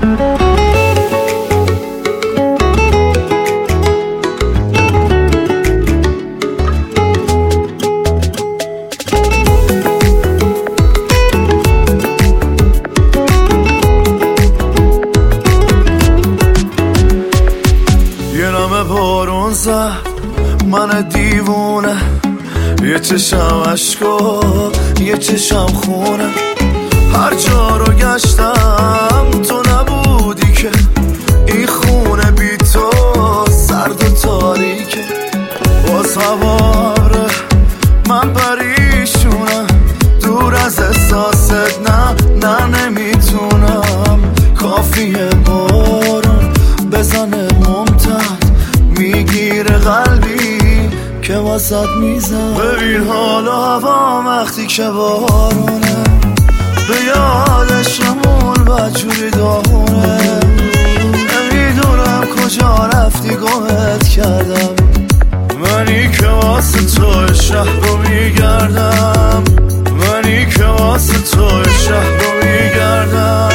بارون زد من دیوونه، یه چشم عشقا یه چشم خونه. هر جا رو گشتم تو نبودی که، این خونه بی تو سرد و تاریکه. باز هواره من پریشونم، دور از احساست نه نمیتونم. کافیه بارون بزنه ممتد، میگیره قلبی که واسط میزن. ببین حالا هوا وقتی که بارونه، به یادشمون بدجوری داغونه. نمیدونم کجا رفتی گمت کردم، منی که واسه تو شهر رو میگردم، منی که واسه تو شهر رو میگردم.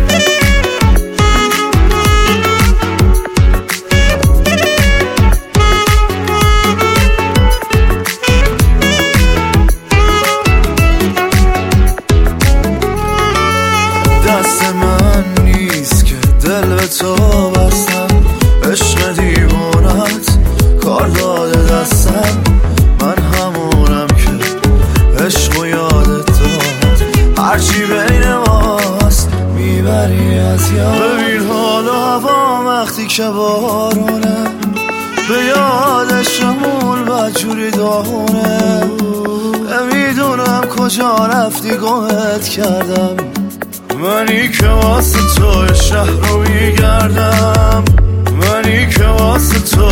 دست من نیست که دل به تو بستم، عشق دیوانت کار داده دستم. من همونم که عشق و یادت داد، هرچی بین ماست میبری از یاد. ببین حالا هوا وقتی که بارونه، به یادشمون بدجوری داغونه. نمیدونم کجا رفتی گمت کردم، منی که واسه تو شهر رو میگردم، منی که واسه تو